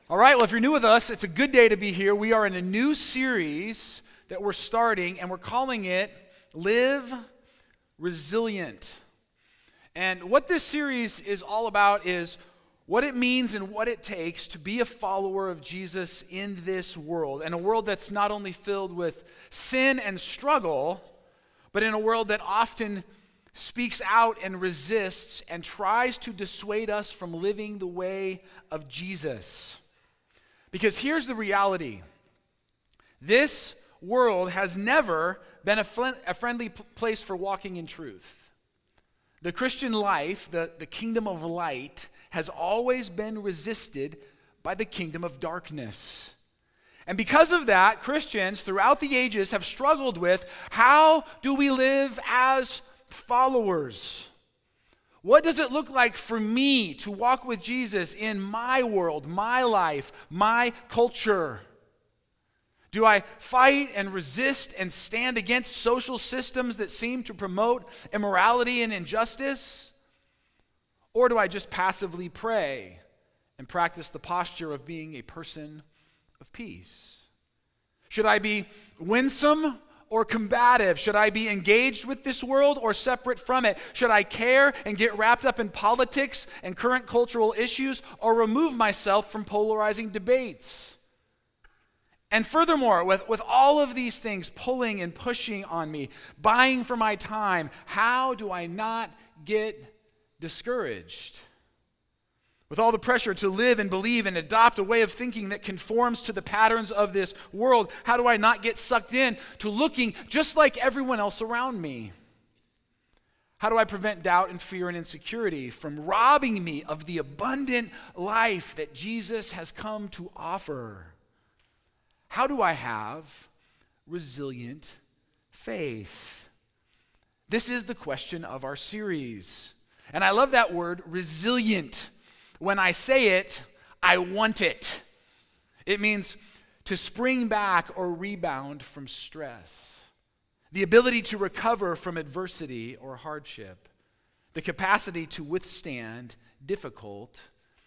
All right, well, if you're new with us, it's a good day to be here. We are in a new series that we're starting, and we're calling it Live Resilient. And what this series is all about is what it means and what it takes to be a follower of Jesus in this world, and a world that's not only filled with sin and struggle, but in a world that often speaks out and resists and tries to dissuade us from living the way of Jesus. Because here's the reality. This world has never been a friendly place for walking in truth. The Christian life, the kingdom of light, has always been resisted by the kingdom of darkness. And because of that, Christians throughout the ages have struggled with, how do we live as followers? What does it look like for me to walk with Jesus in my world, my life, my culture? Do I fight and resist and stand against social systems that seem to promote immorality and injustice? Or do I just passively pray and practice the posture of being a person of peace? Should I be winsome or combative? Should I be engaged with this world or separate from it? Should I care and get wrapped up in politics and current cultural issues, or remove myself from polarizing debates? And furthermore, with all of these things pulling and pushing on me, buying for my time, how do I not get discouraged? With all the pressure to live and believe and adopt a way of thinking that conforms to the patterns of this world, how do I not get sucked in to looking just like everyone else around me? How do I prevent doubt and fear and insecurity from robbing me of the abundant life that Jesus has come to offer? How do I have resilient faith? This is the question of our series. And I love that word, resilient. When I say it, I want it. It means to spring back or rebound from stress, the ability to recover from adversity or hardship, the capacity to withstand difficult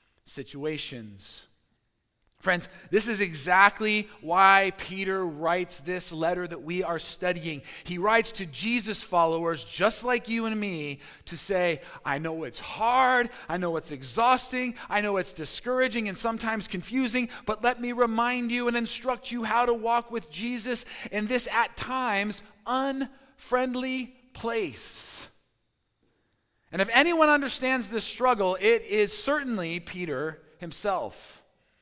situations. Friends, this is exactly why Peter writes this letter that we are studying. He writes to Jesus followers just like you and me to say, I know it's hard, I know it's exhausting, I know it's discouraging and sometimes confusing, but let me remind you and instruct you how to walk with Jesus in this at times unfriendly place. And if anyone understands this struggle, it is certainly Peter himself.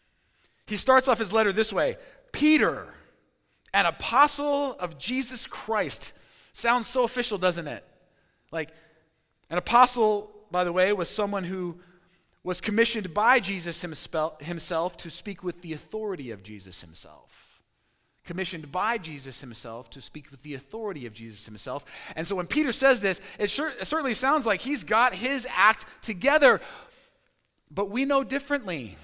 He starts off his letter this way: Peter, an apostle of Jesus Christ. Sounds so official, doesn't it? Like, an apostle, by the way, was someone who was commissioned by Jesus himself to speak with the authority of Jesus himself. Commissioned by Jesus himself to speak with the authority of Jesus himself. And so when Peter says this, it certainly sounds like he's got his act together. But we know differently.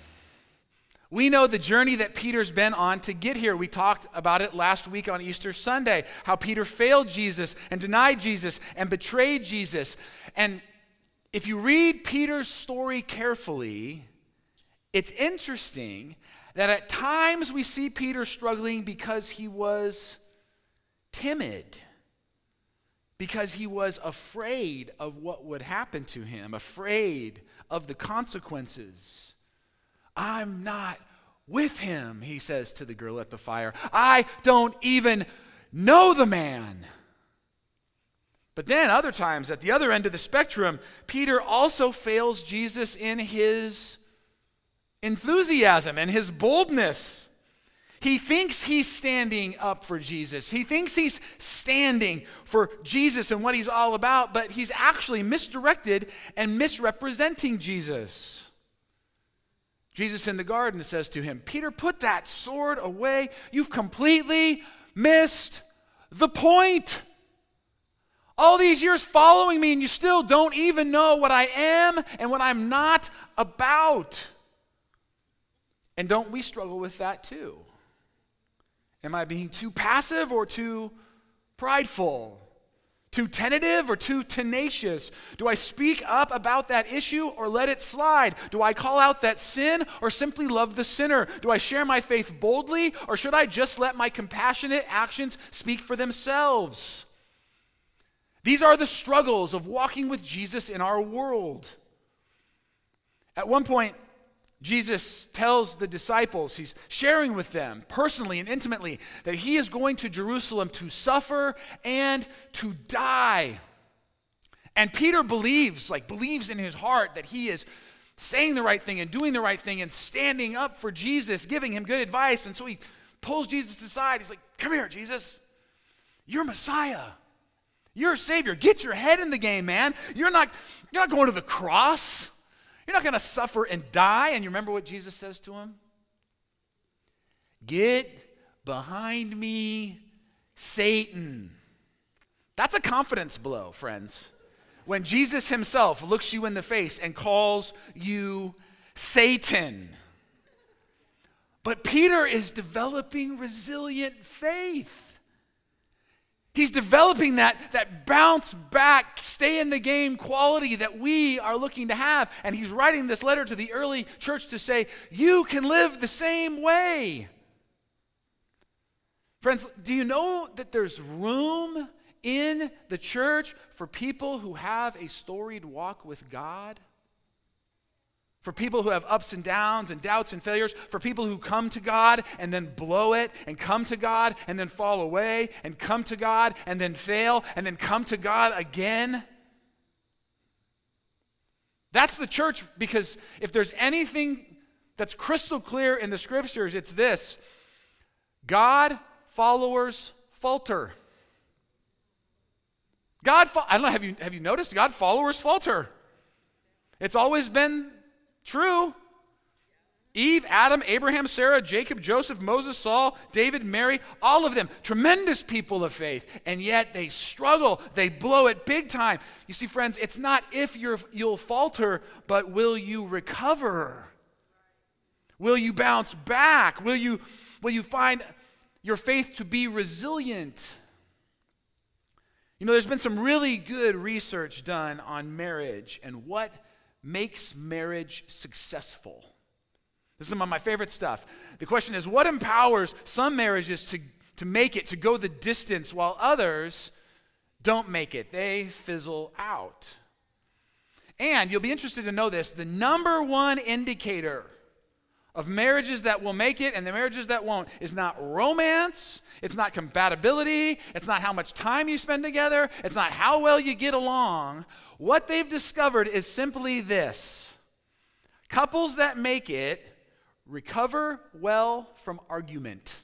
We know the journey that Peter's been on to get here. We talked about it last week on Easter Sunday, how Peter failed Jesus and denied Jesus and betrayed Jesus. And if you read Peter's story carefully, it's interesting that at times we see Peter struggling because he was timid, because he was afraid of what would happen to him, afraid of the consequences. I'm not with him, he says to the girl at the fire. I don't even know the man. But then other times, at the other end of the spectrum, Peter also fails Jesus in his enthusiasm and his boldness. He thinks he's standing up for Jesus. He thinks he's standing for Jesus and what he's all about, but he's actually misdirected and misrepresenting Jesus. Jesus in the garden says to him, Peter, put that sword away. You've completely missed the point. All these years following me and you still don't even know what I am and what I'm not about. And don't we struggle with that too? Am I being too passive or too prideful? Too tentative or too tenacious? Do I speak up about that issue or let it slide? Do I call out that sin or simply love the sinner? Do I share my faith boldly or should I just let my compassionate actions speak for themselves? These are the struggles of walking with Jesus in our world. At one point, Jesus tells the disciples, he's sharing with them personally and intimately, that he is going to Jerusalem to suffer and to die. And Peter believes in his heart that he is saying the right thing and doing the right thing and standing up for Jesus, giving him good advice. And so he pulls Jesus aside. He's like, come here, Jesus. You're Messiah. You're a Savior. Get your head in the game, man. You're not going to the cross. You're not going to suffer and die. And you remember what Jesus says to him? Get behind me, Satan. That's a confidence blow, friends. When Jesus himself looks you in the face and calls you Satan. But Peter is developing resilient faith. He's developing that bounce back, stay in the game quality that we are looking to have. And he's writing this letter to the early church to say, you can live the same way. Friends, do you know that there's room in the church for people who have a storied walk with God? For people who have ups and downs and doubts and failures, for people who come to God and then blow it, and come to God and then fall away, and come to God and then fail, and then come to God again. That's the church, because if there's anything that's crystal clear in the scriptures, it's this: God followers falter. I don't know, have you noticed? God followers falter. It's always been true. Eve, Adam, Abraham, Sarah, Jacob, Joseph, Moses, Saul, David, Mary, all of them, tremendous people of faith, and yet they struggle, they blow it big time. You see, friends, it's not if you'll falter, but will you recover? Will you bounce back? Will you find your faith to be resilient? You know, there's been some really good research done on marriage and what makes marriage successful. This is some of my favorite stuff. The question is, what empowers some marriages to make it, to go the distance, while others don't make it? They fizzle out. And you'll be interested to know this, the number one indicator of marriages that will make it and the marriages that won't is not romance, it's not compatibility, it's not how much time you spend together, it's not how well you get along. What they've discovered is simply this: couples that make it recover well from argument.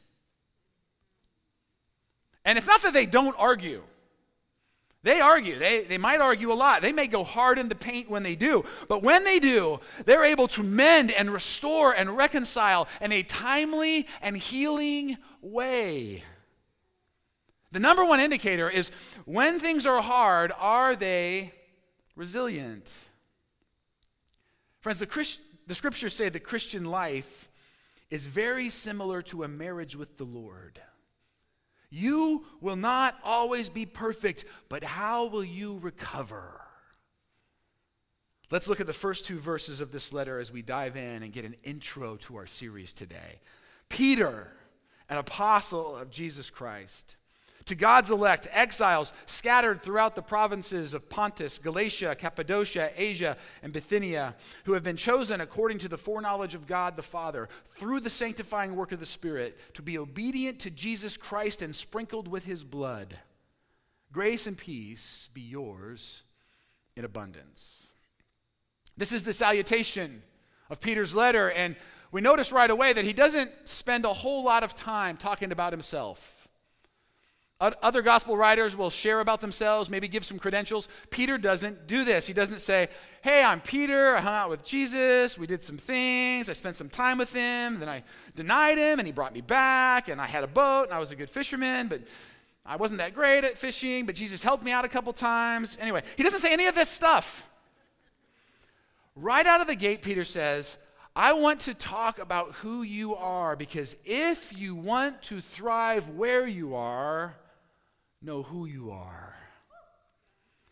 And it's not that they don't argue. They argue. They might argue a lot. They may go hard in the paint when they do. But when they do, they're able to mend and restore and reconcile in a timely and healing way. The number one indicator is, when things are hard, are they resilient? Friends, the scriptures say the Christian life is very similar to a marriage with the Lord. You will not always be perfect, but how will you recover? Let's look at the first two verses of this letter as we dive in and get an intro to our series today. Peter, an apostle of Jesus Christ, to God's elect, exiles scattered throughout the provinces of Pontus, Galatia, Cappadocia, Asia, and Bithynia, who have been chosen according to the foreknowledge of God the Father, through the sanctifying work of the Spirit, to be obedient to Jesus Christ and sprinkled with his blood. Grace and peace be yours in abundance. This is the salutation of Peter's letter, and we notice right away that he doesn't spend a whole lot of time talking about himself. Other gospel writers will share about themselves, maybe give some credentials. Peter doesn't do this. He doesn't say, hey, I'm Peter, I hung out with Jesus, we did some things, I spent some time with him, then I denied him, and he brought me back, and I had a boat, and I was a good fisherman, but I wasn't that great at fishing, but Jesus helped me out a couple times. Anyway, he doesn't say any of this stuff. Right out of the gate, Peter says, I want to talk about who you are, because if you want to thrive where you are, know who you are.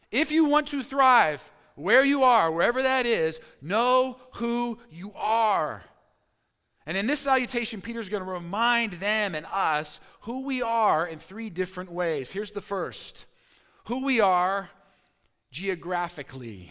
If you want to thrive where you are, wherever that is, know who you are. And in this salutation, Peter's going to remind them and us who we are in three different ways. Here's the first: who we are geographically.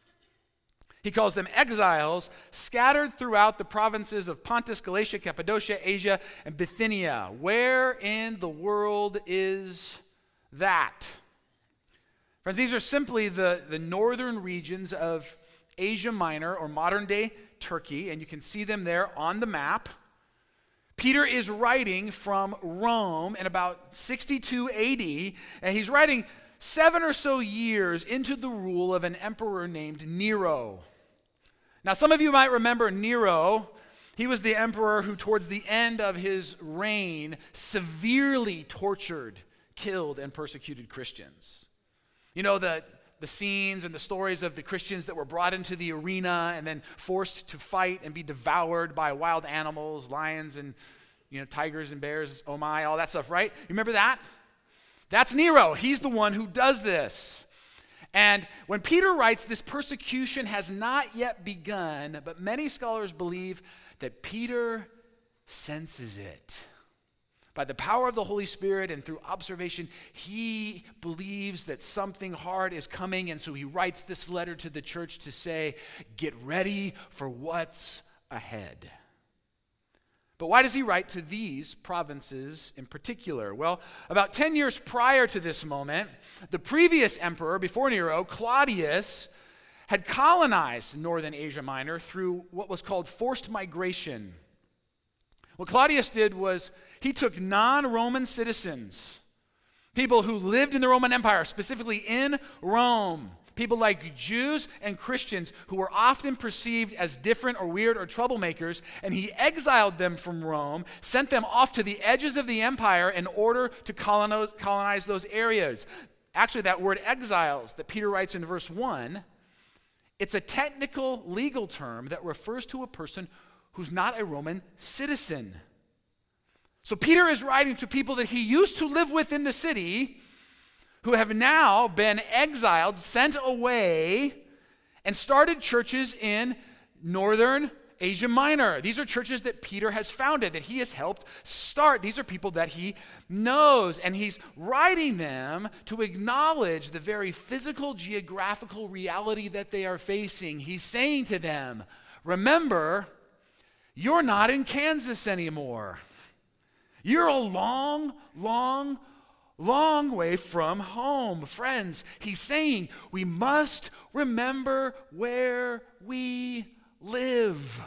He calls them exiles scattered throughout the provinces of Pontus, Galatia, Cappadocia, Asia, and Bithynia. Where in the world is that? Friends, these are simply the northern regions of Asia Minor, or modern-day Turkey, and you can see them there on the map. Peter is writing from Rome in about 62 AD, and he's writing 7 or so years into the rule of an emperor named Nero. Now, some of you might remember Nero. He was the emperor who, towards the end of his reign, severely tortured, killed, and persecuted Christians. You know, the scenes and the stories of the Christians that were brought into the arena and then forced to fight and be devoured by wild animals, lions and, tigers and bears, oh my, all that stuff, right? You remember that? That's Nero. He's the one who does this. And when Peter writes, this persecution has not yet begun, but many scholars believe that Peter senses it. By the power of the Holy Spirit and through observation, he believes that something hard is coming, and so he writes this letter to the church to say, get ready for what's ahead. But why does he write to these provinces in particular? Well, about 10 years prior to this moment, the previous emperor before Nero, Claudius, had colonized northern Asia Minor through what was called forced migration. What Claudius did was he took non-Roman citizens, people who lived in the Roman Empire, specifically in Rome, people like Jews and Christians who were often perceived as different or weird or troublemakers, and he exiled them from Rome, sent them off to the edges of the empire in order to colonize those areas. Actually, that word exiles that Peter writes in verse 1, it's a technical legal term that refers to a person who's not a Roman citizen. So Peter is writing to people that he used to live with in the city who have now been exiled, sent away, and started churches in northern Asia Minor. These are churches that Peter has founded, that he has helped start. These are people that he knows, and he's writing them to acknowledge the very physical, geographical reality that they are facing. He's saying to them, remember, you're not in Kansas anymore. You're a long, long, long way from home. Friends, he's saying we must remember where we live.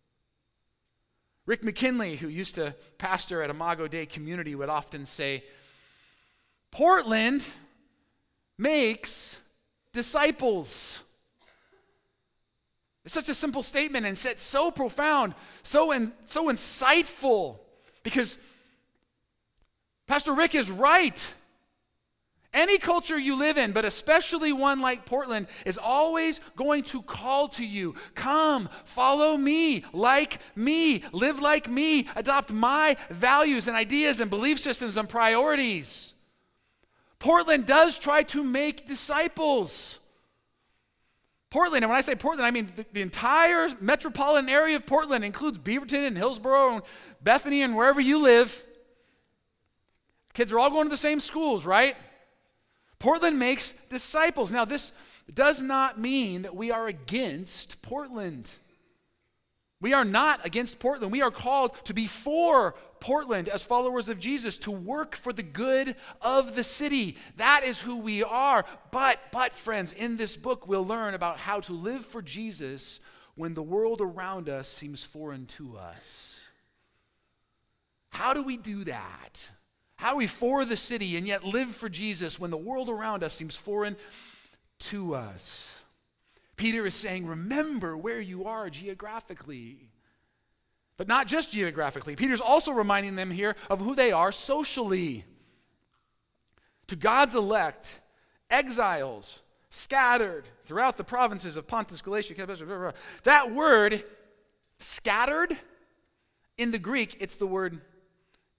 Rick McKinley, who used to pastor at Imago Dei Community, would often say, Portland makes disciples. It's such a simple statement, and it's so profound, so insightful, because Pastor Rick is right. Any culture you live in, but especially one like Portland, is always going to call to you, come, follow me, like me, live like me, adopt my values and ideas and belief systems and priorities. Portland does try to make disciples. Portland, and when I say Portland, I mean the entire metropolitan area of Portland includes Beaverton and Hillsborough and Bethany and wherever you live. Kids are all going to the same schools, right? Portland makes disciples. Now, this does not mean that we are against Portland. We are not against Portland. We are called to be for Portland as followers of Jesus, to work for the good of the city. That is who we are. But friends, in this book, we'll learn about how to live for Jesus when the world around us seems foreign to us. How do we do that? How are we for the city and yet live for Jesus when the world around us seems foreign to us? Peter is saying, remember where you are geographically. But not just geographically. Peter's also reminding them here of who they are socially. To God's elect, exiles, scattered throughout the provinces of Pontus, Galatia, Cappadocia. That word, scattered, in the Greek, it's the word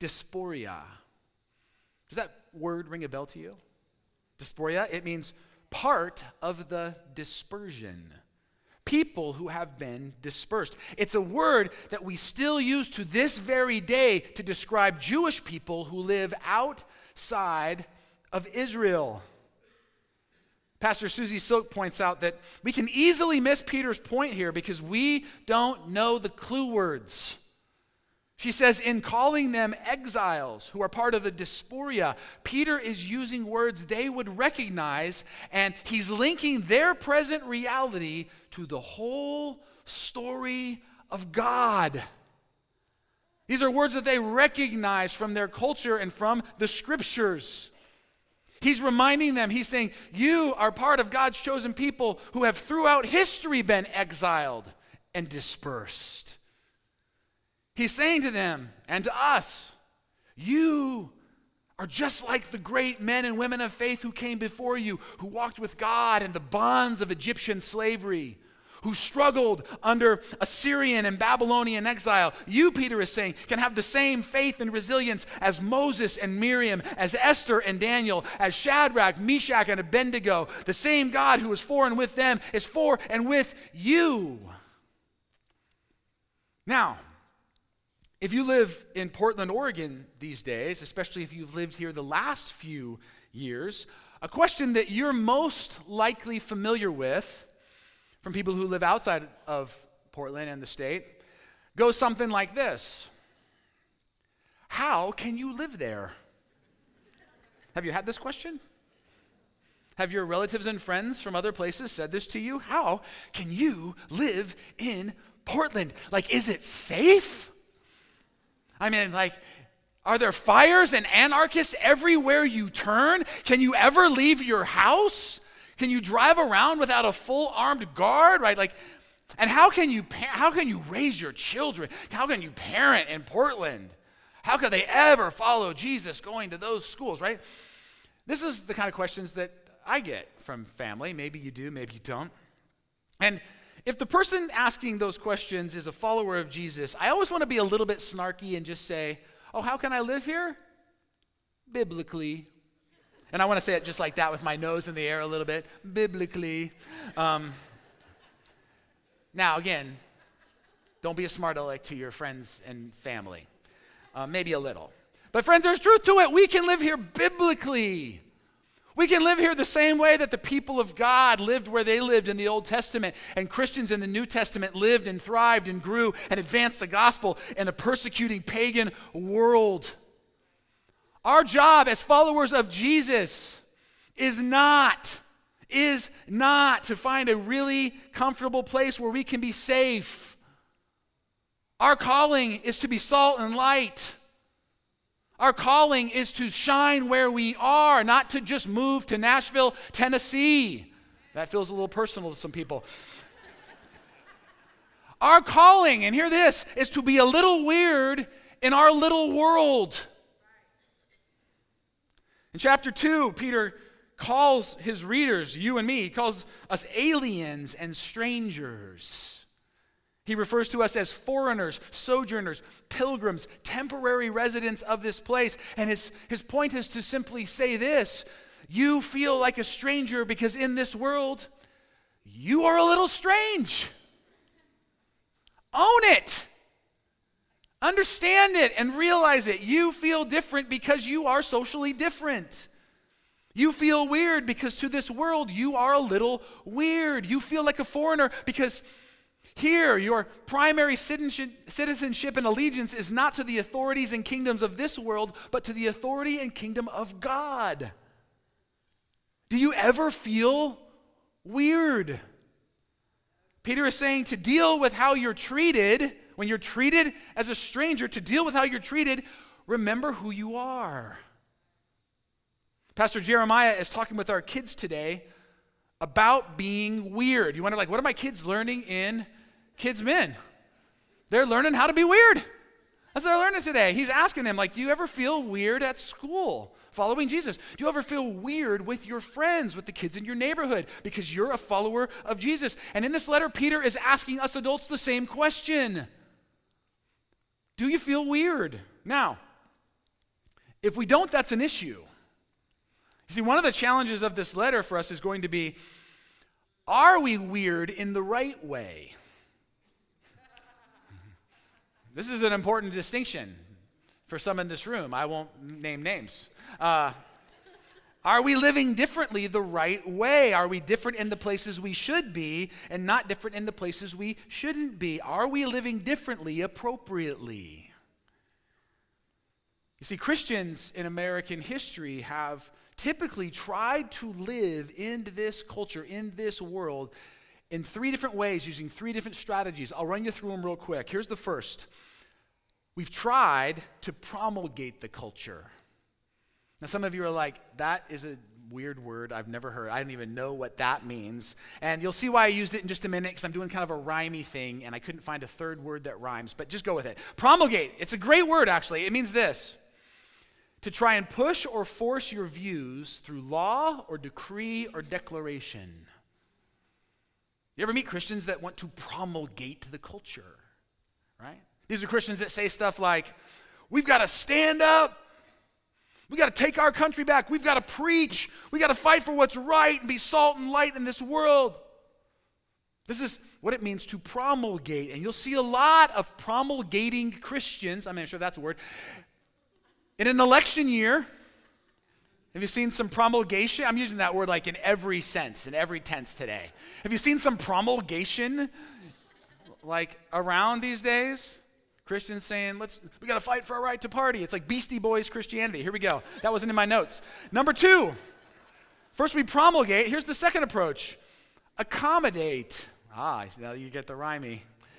diaspora. Does that word ring a bell to you? Diaspora, it means part of the dispersion. People who have been dispersed. It's a word that we still use to this very day to describe Jewish people who live outside of Israel. Pastor Susie Silk points out that we can easily miss Peter's point here because we don't know the clue words. She says, in calling them exiles who are part of the diaspora, Peter is using words they would recognize, and he's linking their present reality to the whole story of God. These are words that they recognize from their culture and from the scriptures. He's reminding them, he's saying, you are part of God's chosen people who have throughout history been exiled and dispersed. He's saying to them and to us, you are just like the great men and women of faith who came before you, who walked with God in the bonds of Egyptian slavery, who struggled under Assyrian and Babylonian exile. You, Peter is saying, can have the same faith and resilience as Moses and Miriam, as Esther and Daniel, as Shadrach, Meshach, and Abednego. The same God who is for and with them is for and with you. Now, if you live in Portland, Oregon these days, especially if you've lived here the last few years, a question that you're most likely familiar with from people who live outside of Portland and the state goes something like this. How can you live there? Have you had this question? Have your relatives and friends from other places said this to you? How can you live in Portland? Like, is it safe? I mean, like, are there fires and anarchists everywhere you turn? Can you ever leave your house? Can you drive around without a full armed guard, right? Like, and how can you raise your children? How can you parent in Portland? How could they ever follow Jesus going to those schools, right? This is the kind of questions that I get from family. Maybe you do, maybe you don't. And if the person asking those questions is a follower of Jesus, I always want to be a little bit snarky and just say, oh, how can I live here? Biblically. And I want to say it just like that with my nose in the air a little bit. Biblically. Now, again, don't be a smart aleck to your friends and family. Maybe a little. But friends, there's truth to it. We can live here biblically. We can live here the same way that the people of God lived where they lived in the Old Testament, and Christians in the New Testament lived and thrived and grew and advanced the gospel in a persecuting pagan world. Our job as followers of Jesus is not to find a really comfortable place where we can be safe. Our calling is to be salt and light. Our calling is to shine where we are, not to just move to Nashville, Tennessee. That feels a little personal to some people. Our calling, and hear this, is to be a little weird in our little world. In chapter 2, Peter calls his readers, you and me, he calls us aliens and strangers. He refers to us as foreigners, sojourners, pilgrims, temporary residents of this place. And his point is to simply say this: you feel like a stranger because in this world, you are a little strange. Own it. Understand it and realize it. You feel different because you are socially different. You feel weird because to this world, you are a little weird. You feel like a foreigner because here, your primary citizenship and allegiance is not to the authorities and kingdoms of this world, but to the authority and kingdom of God. Do you ever feel weird? Peter is saying to deal with how you're treated, when you're treated as a stranger, to deal with how you're treated, remember who you are. Pastor Jeremiah is talking with our kids today about being weird. You wonder, like, what are my kids learning in Kids Men? They're learning how to be weird. That's what they're learning today. He's asking them, like, do you ever feel weird at school following Jesus? Do you ever feel weird with your friends, with the kids in your neighborhood because you're a follower of Jesus? And in this letter, Peter is asking us adults the same question. Do you feel weird? Now, if we don't, that's an issue. See, one of the challenges of this letter for us is going to be, are we weird in the right way? This is an important distinction for some in this room. I won't name names. Are we living differently the right way? Are we different in the places we should be and not different in the places we shouldn't be? Are we living differently appropriately? You see, Christians in American history have typically tried to live in this culture, in this world, in three different ways, using three different strategies. I'll run you through them real quick. Here's the first. We've tried to promulgate the culture. Now, some of you are like, that is a weird word I've never heard. I don't even know what that means. And you'll see why I used it in just a minute, because I'm doing kind of a rhymey thing, and I couldn't find a third word that rhymes, but just go with it. Promulgate. It's a great word, actually. It means this: to try and push or force your views through law or decree or declaration. You ever meet Christians that want to promulgate the culture, right? These are Christians that say stuff like, we've got to stand up. We got to take our country back. We've got to preach. We got to fight for what's right and be salt and light in this world. This is what it means to promulgate. And you'll see a lot of promulgating Christians, I'm not sure if that's a word, in an election year. Have you seen some promulgation? I'm using that word like in every sense, in every tense today. Have you seen some promulgation like around these days? Christians saying, we got to fight for our right to party. It's like Beastie Boys Christianity. Here we go. That wasn't in my notes. Number two, first we promulgate. Here's the second approach. Accommodate. Now you get the rhymey.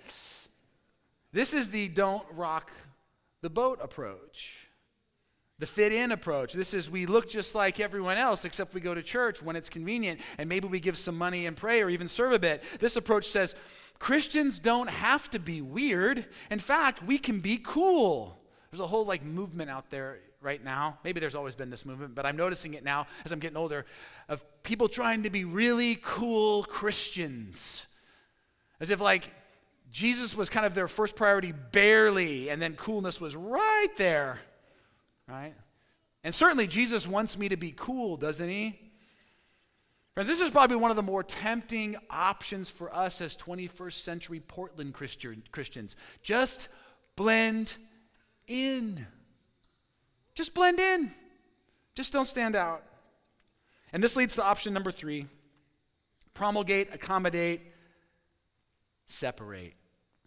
This is the don't rock the boat approach. The fit-in approach. This is, we look just like everyone else, except we go to church when it's convenient, and maybe we give some money and pray or even serve a bit. This approach says, Christians don't have to be weird. In fact, we can be cool. There's a whole movement out there right now. Maybe there's always been this movement, but I'm noticing it now as I'm getting older, of people trying to be really cool Christians. As if Jesus was kind of their first priority barely, and then coolness was right there. Right? And certainly Jesus wants me to be cool, doesn't he? Friends, this is probably one of the more tempting options for us as 21st century Portland Christians. Just blend in. Just blend in. Just don't stand out. And this leads to option number 3. Promulgate, accommodate, separate.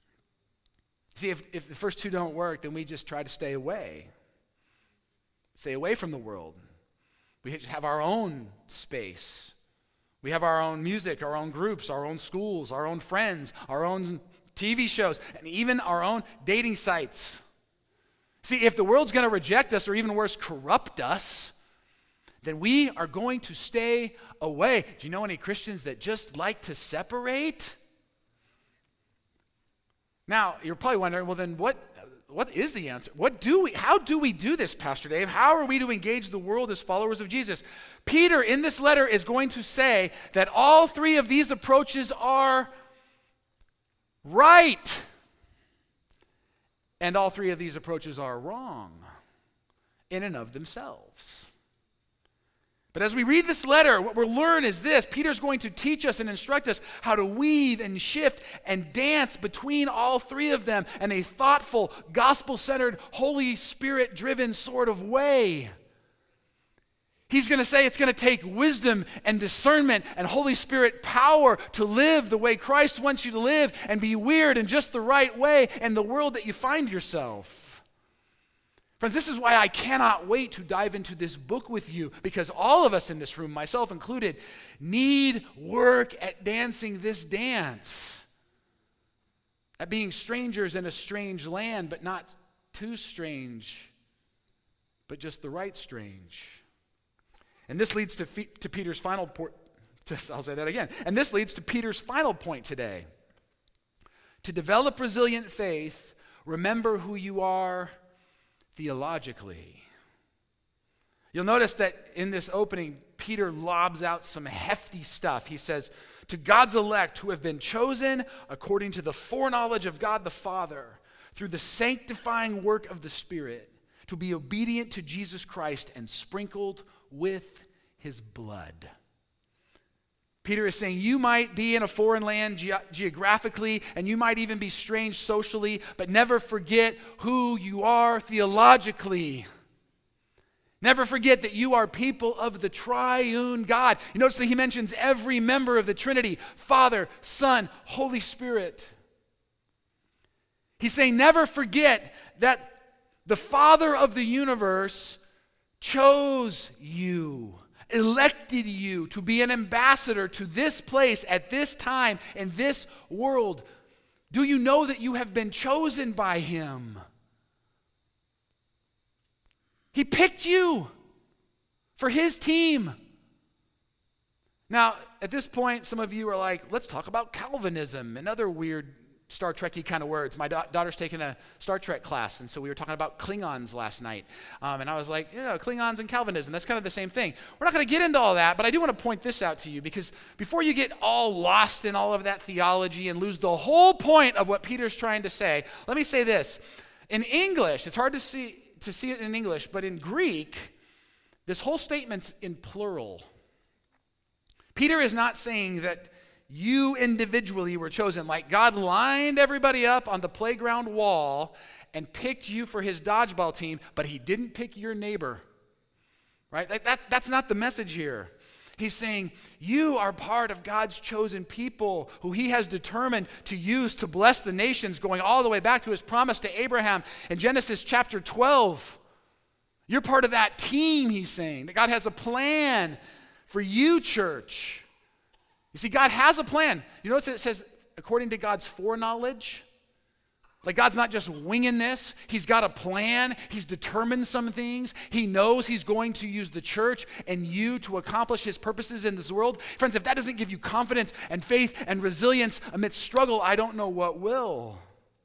See, if the first two don't work, then we just try to stay away. Stay away from the world. We just have our own space. We have our own music, our own groups, our own schools, our own friends, our own TV shows, and even our own dating sites. See, if the world's going to reject us, or even worse, corrupt us, then we are going to stay away. Do you know any Christians that just like to separate? Now, you're probably wondering, well, then what is the answer? How do we do this, Pastor Dave? How are we to engage the world as followers of Jesus? Peter, in this letter, is going to say that all three of these approaches are right. And all three of these approaches are wrong in and of themselves. But as we read this letter, what we'll learn is this. Peter's going to teach us and instruct us how to weave and shift and dance between all three of them in a thoughtful, gospel-centered, Holy Spirit-driven sort of way. He's going to say it's going to take wisdom and discernment and Holy Spirit power to live the way Christ wants you to live and be weird in just the right way in the world that you find yourself. Friends, this is why I cannot wait to dive into this book with you, because all of us in this room, myself included, need work at dancing this dance. At being strangers in a strange land, but not too strange, but just the right strange. And this leads to Peter's final point. I'll say that again. And this leads to Peter's final point today. To develop resilient faith, remember who you are theologically. You'll notice that in this opening, Peter lobs out some hefty stuff. He says, to God's elect who have been chosen according to the foreknowledge of God the Father, through the sanctifying work of the Spirit, to be obedient to Jesus Christ and sprinkled with his blood. Peter is saying you might be in a foreign land geographically, and you might even be strange socially, but never forget who you are theologically. Never forget that you are people of the triune God. You notice that he mentions every member of the Trinity, Father, Son, Holy Spirit. He's saying never forget that the Father of the universe chose you, elected you to be an ambassador to this place at this time in this world. Do you know that you have been chosen by him? He picked you for his team. Now, at this point, some of you are like, let's talk about Calvinism and other weird Star Trek-y kind of words. My daughter's taking a Star Trek class, and so we were talking about Klingons last night. And I was like, yeah, Klingons and Calvinism, that's kind of the same thing. We're not going to get into all that, but I do want to point this out to you, because before you get all lost in all of that theology and lose the whole point of what Peter's trying to say, let me say this. In English, it's hard to see it in English, but in Greek, this whole statement's in plural. Peter is not saying that you individually were chosen, like God lined everybody up on the playground wall and picked you for his dodgeball team, but he didn't pick your neighbor, right? That's not the message here. He's saying you are part of God's chosen people who he has determined to use to bless the nations, going all the way back to his promise to Abraham in Genesis chapter 12. You're part of that team, he's saying, that God has a plan for you, church. You see, God has a plan. You notice it says, according to God's foreknowledge. Like God's not just winging this. He's got a plan. He's determined some things. He knows he's going to use the church and you to accomplish his purposes in this world. Friends, if that doesn't give you confidence and faith and resilience amidst struggle, I don't know what will.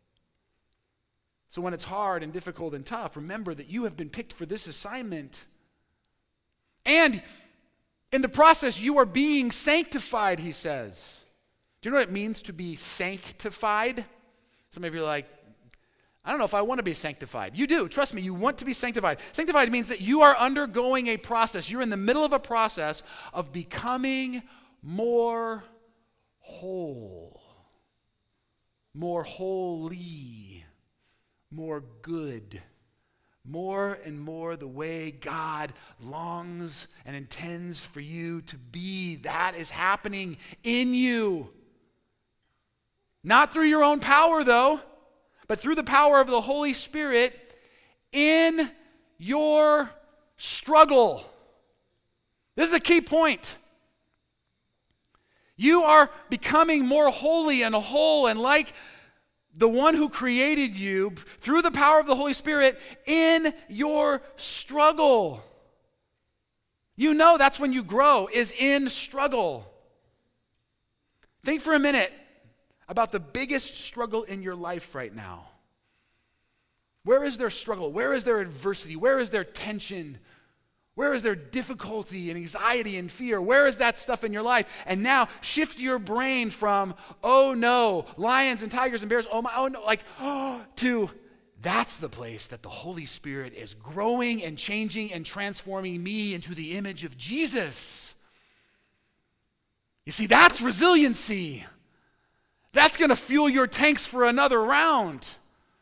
So when it's hard and difficult and tough, remember that you have been picked for this assignment. And in the process, you are being sanctified, he says. Do you know what it means to be sanctified? Some of you are like, I don't know if I want to be sanctified. You do. Trust me, you want to be sanctified. Sanctified means that you are undergoing a process. You're in the middle of a process of becoming more whole, more holy, more good, more and more the way God longs and intends for you to be. That is happening in you. Not through your own power, though, but through the power of the Holy Spirit in your struggle. This is a key point. You are becoming more holy and whole and like the one who created you through the power of the Holy Spirit in your struggle. You know that's when you grow, is in struggle. Think for a minute about the biggest struggle in your life right now. Where is there struggle? Where is there adversity? Where is there tension? Where is there difficulty and anxiety and fear? Where is that stuff in your life? And now shift your brain from, oh no, lions and tigers and bears, oh my, oh no, like, oh, to that's the place that the Holy Spirit is growing and changing and transforming me into the image of Jesus. You see, that's resiliency. That's going to fuel your tanks for another round.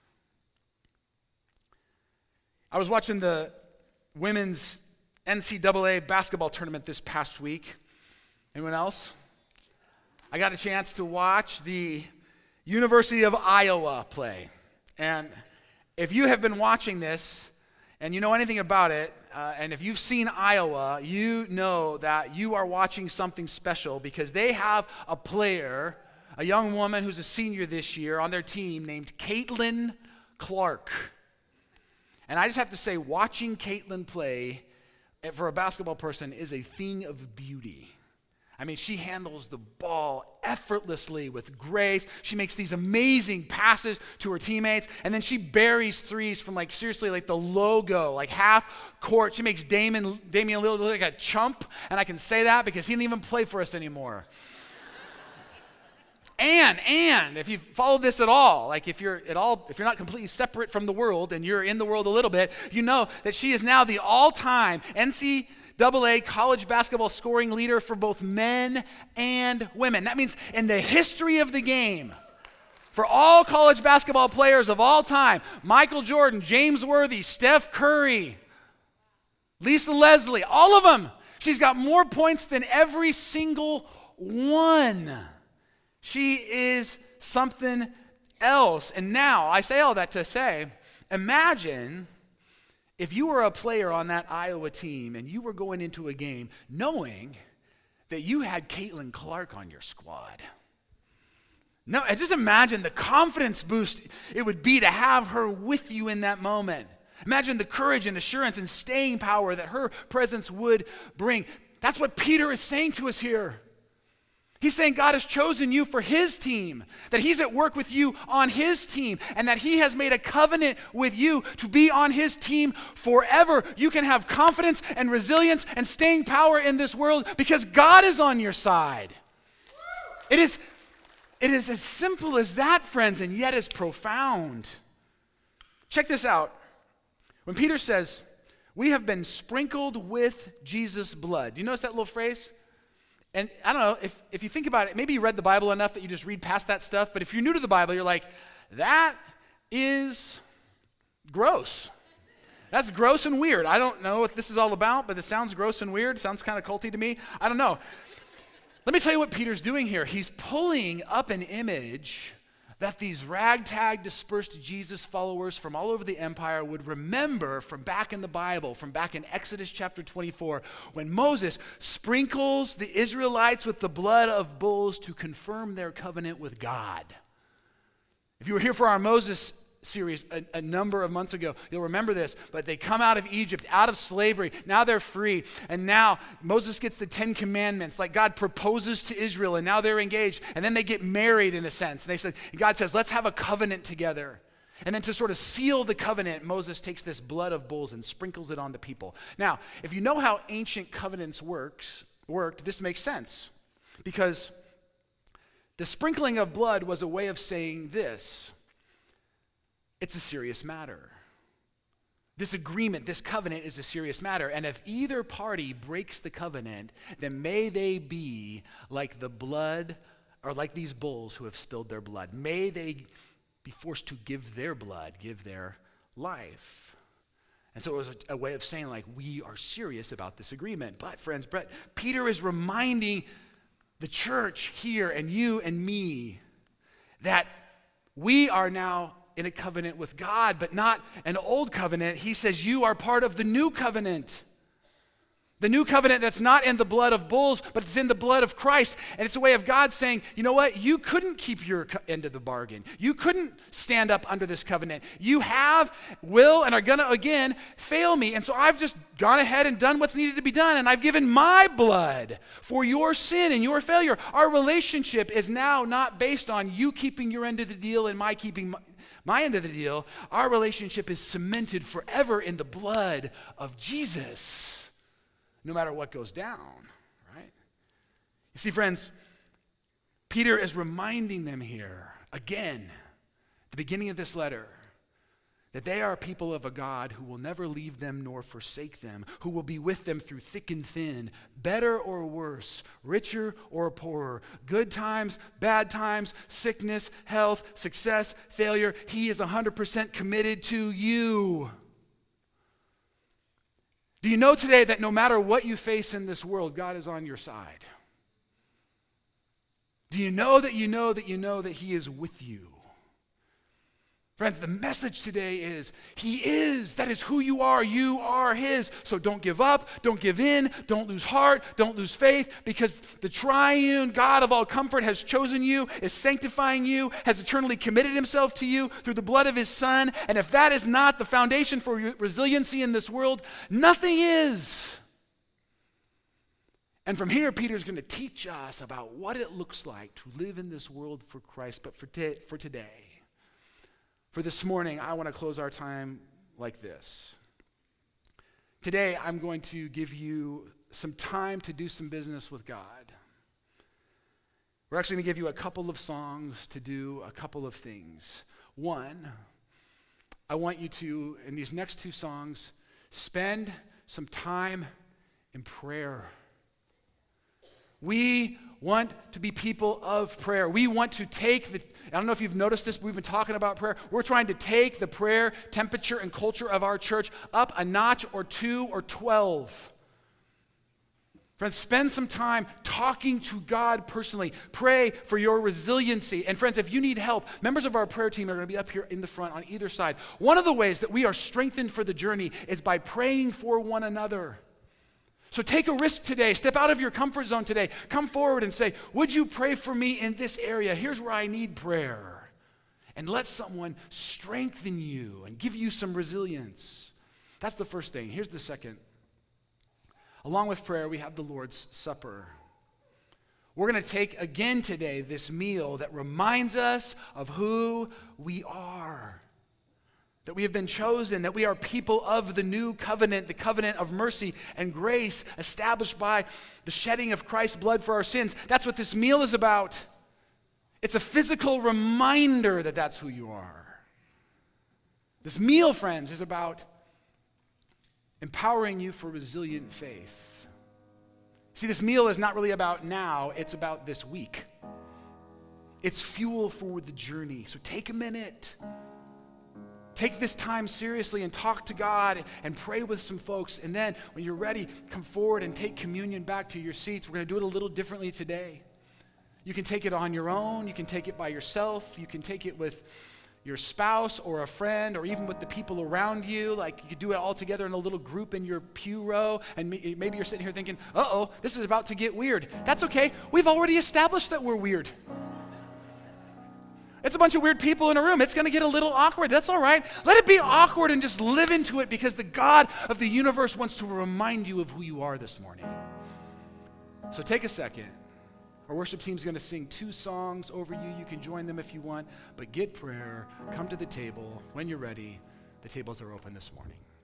I was watching the women's NCAA basketball tournament this past week. Anyone else? I got a chance to watch the University of Iowa play. And if you have been watching this and you know anything about it, and if you've seen Iowa, you know that you are watching something special because they have a player, a young woman who's a senior this year on their team named Caitlin Clark. And I just have to say, watching Caitlin play for a basketball person is a thing of beauty. I mean, she handles the ball effortlessly with grace. She makes these amazing passes to her teammates, and then she buries threes from seriously the logo, half court. She makes Damian Lillard look like a chump, and I can say that because he didn't even play for us anymore. And if you follow this at all, like if you're not completely separate from the world and you're in the world a little bit, you know that she is now the all-time NCAA college basketball scoring leader for both men and women. That means in the history of the game, for all college basketball players of all time, Michael Jordan, James Worthy, Steph Curry, Lisa Leslie, all of them, she's got more points than every single one. She is something else. And now, I say all that to say, imagine if you were a player on that Iowa team and you were going into a game knowing that you had Caitlin Clark on your squad. No, just imagine the confidence boost it would be to have her with you in that moment. Imagine the courage and assurance and staying power that her presence would bring. That's what Peter is saying to us here. He's saying God has chosen you for his team, that he's at work with you on his team, and that he has made a covenant with you to be on his team forever. You can have confidence and resilience and staying power in this world because God is on your side. It is as simple as that, friends, and yet as profound. Check this out. When Peter says, we have been sprinkled with Jesus' blood. Do you notice that little phrase? And I don't know, if you think about it, maybe you read the Bible enough that you just read past that stuff, but if you're new to the Bible, you're like, that is gross. That's gross and weird. I don't know what this is all about, but it sounds gross and weird. It sounds kind of culty to me. I don't know. Let me tell you what Peter's doing here. He's pulling up an image that these ragtag dispersed Jesus followers from all over the empire would remember from back in the Bible, from back in Exodus chapter 24, when Moses sprinkles the Israelites with the blood of bulls to confirm their covenant with God. If you were here for our Moses series a number of months ago, you'll remember this, but they come out of Egypt, out of slavery, now they're free, and now Moses gets the 10 commandments, like God proposes to Israel, and now they're engaged, and then they get married in a sense, and God says, let's have a covenant together, and then to sort of seal the covenant, Moses takes this blood of bulls and sprinkles it on the people. Now, if you know how ancient covenants worked, this makes sense, because the sprinkling of blood was a way of saying this: it's a serious matter. This agreement, this covenant is a serious matter. And if either party breaks the covenant, then may they be like the blood, or like these bulls who have spilled their blood. May they be forced to give their blood, give their life. And so it was a way of saying, like, we are serious about this agreement. But friends, Peter is reminding the church here and you and me that we are now in a covenant with God, but not an old covenant. He says you are part of the new covenant. The new covenant that's not in the blood of bulls, but it's in the blood of Christ. And it's a way of God saying, you know what? You couldn't keep your end of the bargain. You couldn't stand up under this covenant. You have, will, and are going to again fail me. And so I've just gone ahead and done what's needed to be done. And I've given my blood for your sin and your failure. Our relationship is now not based on you keeping your end of the deal and my keeping my end of the deal. Our relationship is cemented forever in the blood of Jesus, no matter what goes down, right? You see, friends, Peter is reminding them here, again, at the beginning of this letter, that they are people of a God who will never leave them nor forsake them, who will be with them through thick and thin, better or worse, richer or poorer, good times, bad times, sickness, health, success, failure. He is 100% committed to you. Do you know today that no matter what you face in this world, God is on your side? Do you know that you know that you know that He is with you? Friends, the message today is, He is. That is who you are. You are His. So don't give up. Don't give in. Don't lose heart. Don't lose faith, because the triune God of all comfort has chosen you, is sanctifying you, has eternally committed Himself to you through the blood of His Son. And if that is not the foundation for resiliency in this world, nothing is. And from here, Peter's going to teach us about what it looks like to live in this world for Christ, but for today. For this morning, I want to close our time like this. Today, I'm going to give you some time to do some business with God. We're actually going to give you a couple of songs to do a couple of things. One, I want you to, in these next two songs, spend some time in prayer. We want to be people of prayer. We want to take I don't know if you've noticed this, but we've been talking about prayer. We're trying to take the prayer temperature and culture of our church up a notch or 2 or 12. Friends, spend some time talking to God personally. Pray for your resiliency. And friends, if you need help, members of our prayer team are going to be up here in the front on either side. One of the ways that we are strengthened for the journey is by praying for one another. So take a risk today. Step out of your comfort zone today. Come forward and say, would you pray for me in this area? Here's where I need prayer. And let someone strengthen you and give you some resilience. That's the first thing. Here's the second. Along with prayer, we have the Lord's Supper. We're going to take again today this meal that reminds us of who we are. That we have been chosen, that we are people of the new covenant, the covenant of mercy and grace established by the shedding of Christ's blood for our sins. That's what this meal is about. It's a physical reminder that that's who you are. This meal, friends, is about empowering you for resilient faith. See, this meal is not really about now, it's about this week. It's fuel for the journey. So take a minute. Take this time seriously and talk to God and pray with some folks. And then when you're ready, come forward and take communion back to your seats. We're going to do it a little differently today. You can take it on your own. You can take it by yourself. You can take it with your spouse or a friend or even with the people around you. Like you could do it all together in a little group in your pew row. And maybe you're sitting here thinking, uh-oh, this is about to get weird. That's okay. We've already established that we're weird. It's a bunch of weird people in a room. It's going to get a little awkward. That's all right. Let it be awkward and just live into it because the God of the universe wants to remind you of who you are this morning. So take a second. Our worship team's going to sing 2 songs over you. You can join them if you want, but get prayer. Come to the table when you're ready. The tables are open this morning.